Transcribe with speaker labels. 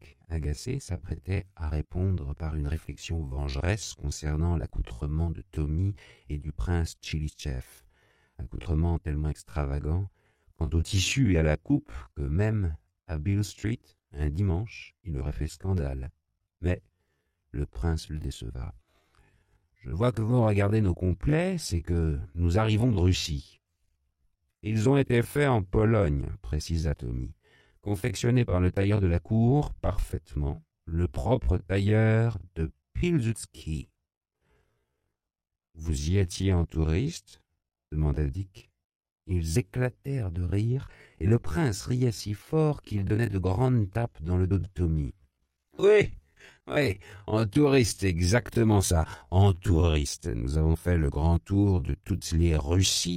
Speaker 1: Dick, agacé, s'apprêtait à répondre par une réflexion vengeresse concernant l'accoutrement de Tommy et du prince Chilichev, accoutrement tellement extravagant quant au tissu et à la coupe que même à Beale Street, un dimanche, il aurait fait scandale. Mais le prince le déceva. « Je vois que vous regardez nos complets, c'est que nous arrivons de Russie. »« Ils ont été faits en Pologne, » précisa Tommy. « Confectionnés par le tailleur de la cour, parfaitement, le propre tailleur de Pilsudski. »« Vous y étiez en touriste ?» demanda Dick. Ils éclatèrent de rire, et le prince riait si fort qu'il donnait de grandes tapes dans le dos de Tommy. « Oui, oui, en touriste, exactement ça. En touriste, nous avons fait le grand tour de toutes les Russies. »